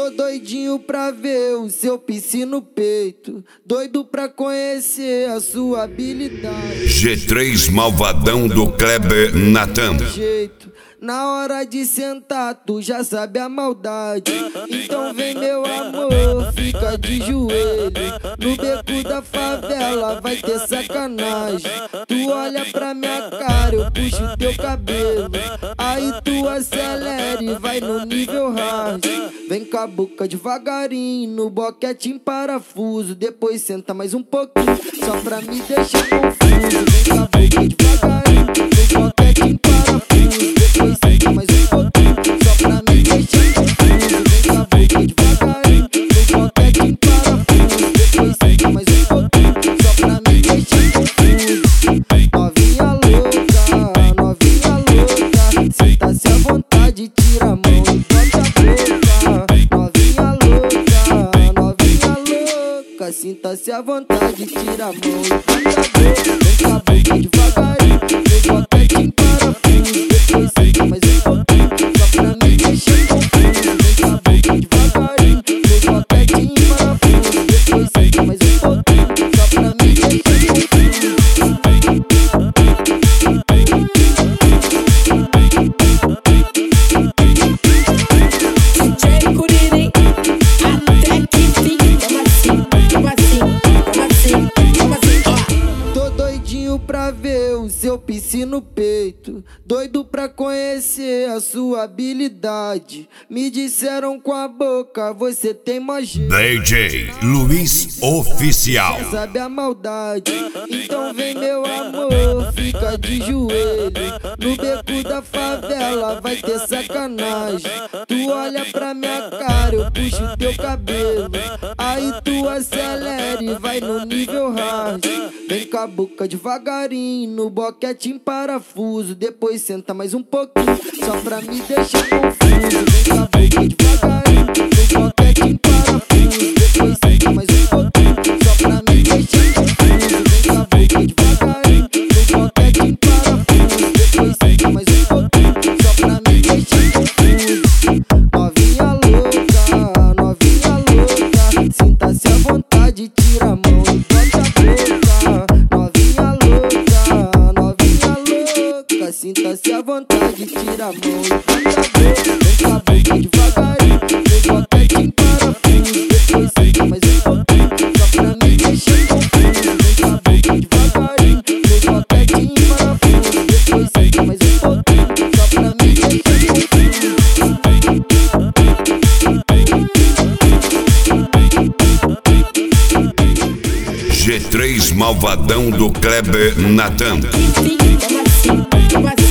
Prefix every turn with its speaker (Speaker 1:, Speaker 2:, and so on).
Speaker 1: Tô doidinho pra ver o seu piscina no peito, doido pra conhecer a sua habilidade.
Speaker 2: G3 Malvadão do Kleber Natan.
Speaker 1: Na hora de sentar, tu já sabe a maldade. Então vem meu amor, fica de joelho. No beco da favela vai ter sacanagem. Tu olha pra minha cara, eu puxo teu cabelo. Aí tu acelera e vai no nível hard. Vem com a boca devagarinho, no boquete em parafuso. Depois senta mais um pouquinho, só pra me deixar confuso. Vem com a boca devagarinho, no boquete em parafuso. Depois senta mais um pouquinho, só pra me deixar confuso. Vem com a boca devagarinho, no boquete em parafuso. Depois senta mais um pouquinho, só pra me deixar confuso. Novinha louca, senta-se à vontade, tira a mão e bota a boca. Novinha louca, sinta-se à vontade, tira a mão e bota a boca. Vem com a boca devagarinho, no boquete em parafuso. Depois senta mais um pouquinho, só pra me deixar confuso. Vem com a boca devagarinho, no boquete em parafuso. Depois senta mais um pouquinho, só pra me deixar confuso. Pra ver o seu piscina no peito, doido pra conhecer a sua habilidade. Me disseram com a boca, você tem mais jeito.
Speaker 2: DJ Luiz Oficial.
Speaker 1: Você sabe a maldade, então vem meu amor, fica de joelho. No beco da favela vai ter sacanagem. Tu olha pra minha cara, eu puxo teu cabelo. Aí tu acelera e vai no nível hard. Vem com a boca devagarinho, no boquete em parafuso. Depois senta mais um pouquinho, só pra me deixar confuso. Vem com a boca devagarinho, no boquete em parafuso. Depois senta mais um pouquinho, só pra me deixar confuso. Vem com a boca devagarinho, no boquete em parafuso. Depois senta mais um pouquinho, só pra me deixar confuso. Novinha louca, sinta-se à vontade, tira a mão e bota a boca. Novinha louca, sinta-se à vontade, tira a mão e bota a boca. Vem com a boca devagarinho, no boquete em parafuso. Depois senta mais um pouquinho, só pra me deixar confuso. Vem com a boca devagarinho, no boquete em parafuso. Depois senta mais um pouquinho, só pra me deixar confuso.
Speaker 2: G3 Malvadão do Kleber Natan.
Speaker 3: Como assim?